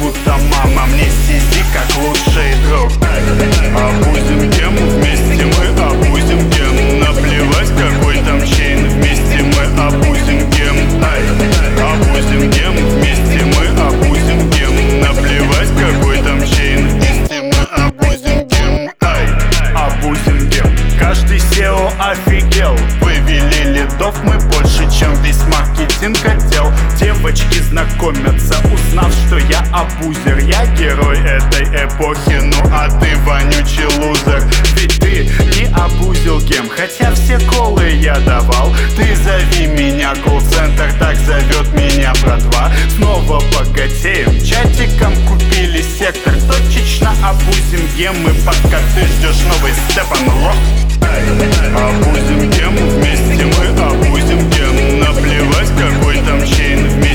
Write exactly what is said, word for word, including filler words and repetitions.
будто мама, мне сиди как лучший друг. Обузим гем, вместе мы обузим гем. Наплевать, какой там чейн, вместе мы обузим гем. Ай, обузим гем, вместе мы обузим гем. Наплевать, какой там чейн, вместе мы обузим гем. Ай, обузим гем. Каждый сео офигел, вывели лидов мы больше, чем весь маркетинг хотел. Девочки знакомятся, узнав, что я абузер. Я герой этой эпохи, ну а ты вонючий лузер. Ведь ты не абузил гем, хотя все колы я давал. Ты зови меня колл-центр, так зовет меня братва. Снова богатеем, чатиком купили сектор. Точечно абузим гемы, пока ты ждешь новый Степан-Рок. Обузим гем, вместе мы обузим гем. Наплевать, какой там чейн, вместе